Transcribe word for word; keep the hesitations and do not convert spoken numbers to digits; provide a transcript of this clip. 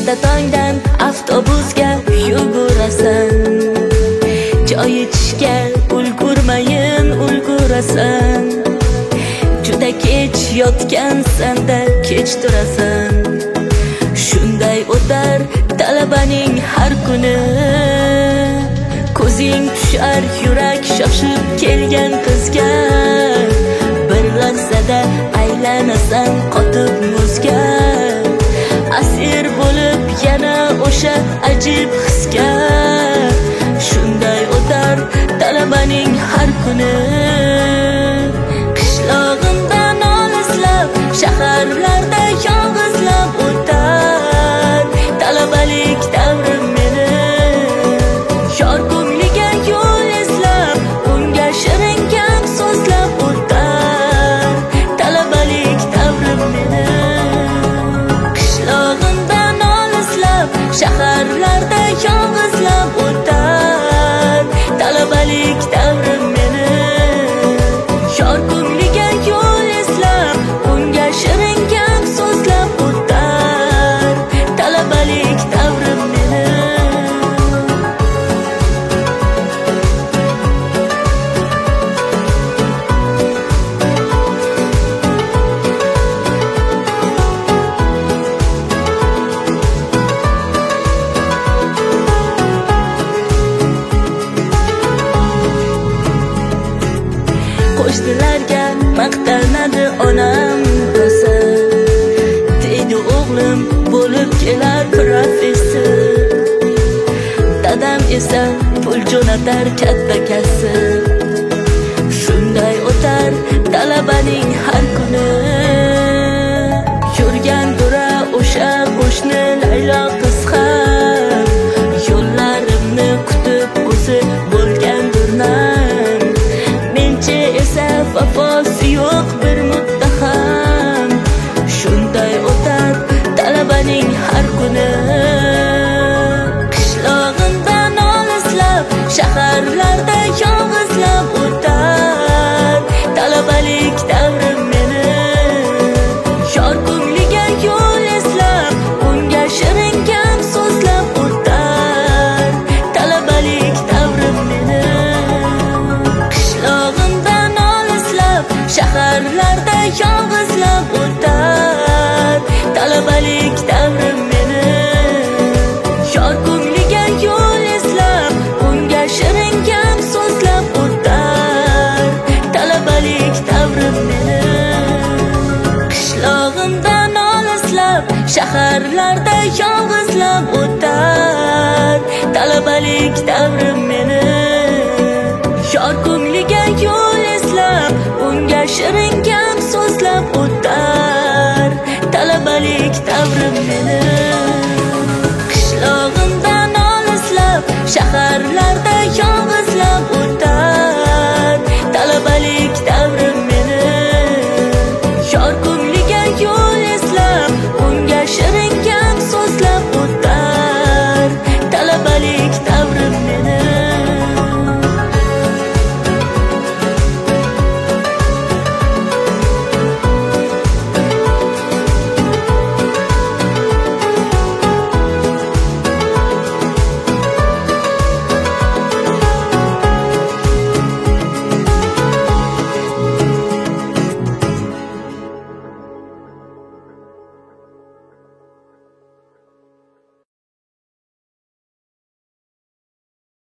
Erta tongdan avtobusga yugurasan, joy ichishga ulgurmayin ulgurasan. Juda kech yotgansanda kech turasan. Shunday o'tar talabaning har kuni. Ko'zing tushar yurak shoshib kelgan qizga. Bir lahzada aylanasan qotib muzga. Asir bo'lib yana o'sha ajib hisga. Shunday o'tar talabaning har kuni. Qishlog'imdan olislab, shaharlarda yolg'izlab o'tar talabalik davrim meni. Yor ko'ngliga yo'l izlab, unga shirin gap so'zlab o'tar talabalik davrim meni. Qishlog'imdan olislab, shaharlarda yolg'izlab o'tar talabalik davrim meni. Yor ko'ngliga yo'l izlab, unga shirin gap so'zlab o'tar talabalik davrim meni. Qo'shnilarga maqtanadi onam rosa. Deydi o'g'lim bo'lib kelar professor. Dadam esa pul jo'natar katta kasb. Shunday o'tar talabaning har kuni. Yurgan dura o'sha qo'shni Laylo qiz ham. Yo'llarimni kutib o'zi bo'lgandir nam. Mencha esa vafosi yo'q bir muttaham. Shunday o'tar talabaning har kuni. Qishlog'imdan olislab, shaharlarda yolg'izlab o'tar talabalik davrim meni. Yor ko'ngliga yo'l izlab, unga shirin gap so'zlab o'tar talabalik davrim meni. Qishlog'imdan olislab, shaharlarda yolg'izlab o'tar talabalik davrim meni. Yor ko'ngliga yo'l izlab, unga shirin gap so'zlab o'tar talabalik davrim meni. Qishlog'imdan olislab, shaharlarda yolg'izlab o'tar talabalik davrim meni. Yor ko'ngliga yo'l izlab, unga shirin gap so'zlab o'tar talabalik davrim meni.